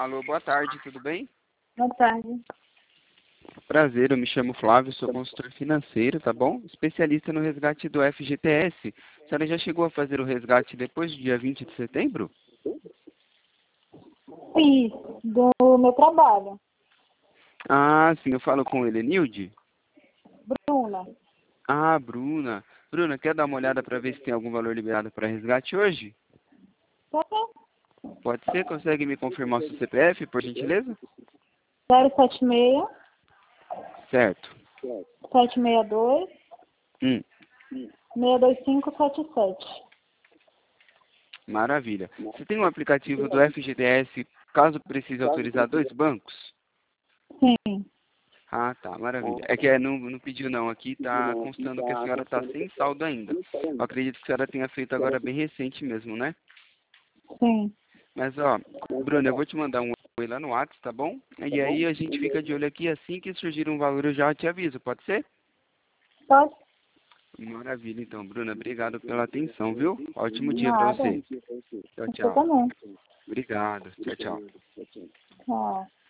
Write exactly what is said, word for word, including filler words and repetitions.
Alô, boa tarde, tudo bem? Boa tarde. Prazer, eu me chamo Flávio, sou consultor financeiro, tá bom? Especialista no resgate do F G T S. A senhora já chegou a fazer o resgate depois do dia vinte de setembro? Fiz do meu trabalho. Ah, sim, eu falo com Helenilde. Bruna. Ah, Bruna. Bruna, quer dar uma olhada para ver se tem algum valor liberado para resgate hoje? Tá bem. Pode ser? Consegue me confirmar o seu C P F, por gentileza? zero sete seis, Certo. sete seis dois, Hum, seis dois cinco sete sete. maravilha. Você tem um aplicativo do F G T S caso precise autorizar dois bancos? Sim. Ah, tá, maravilha. É que é, não, não pediu não, aqui tá constando que a senhora está sem saldo ainda. Eu acredito que a senhora tenha feito agora bem recente mesmo, né? Sim. Mas, ó, Bruno, eu vou te mandar um oi lá no WhatsApp, tá bom? E aí a gente fica de olho aqui, assim que surgir um valor eu já te aviso, pode ser? Pode? Maravilha, então, Bruna, obrigado pela atenção, viu? Ótimo dia pra Nada. você. Tchau, Você tchau. também. Obrigado. Tchau, tchau. Tchau.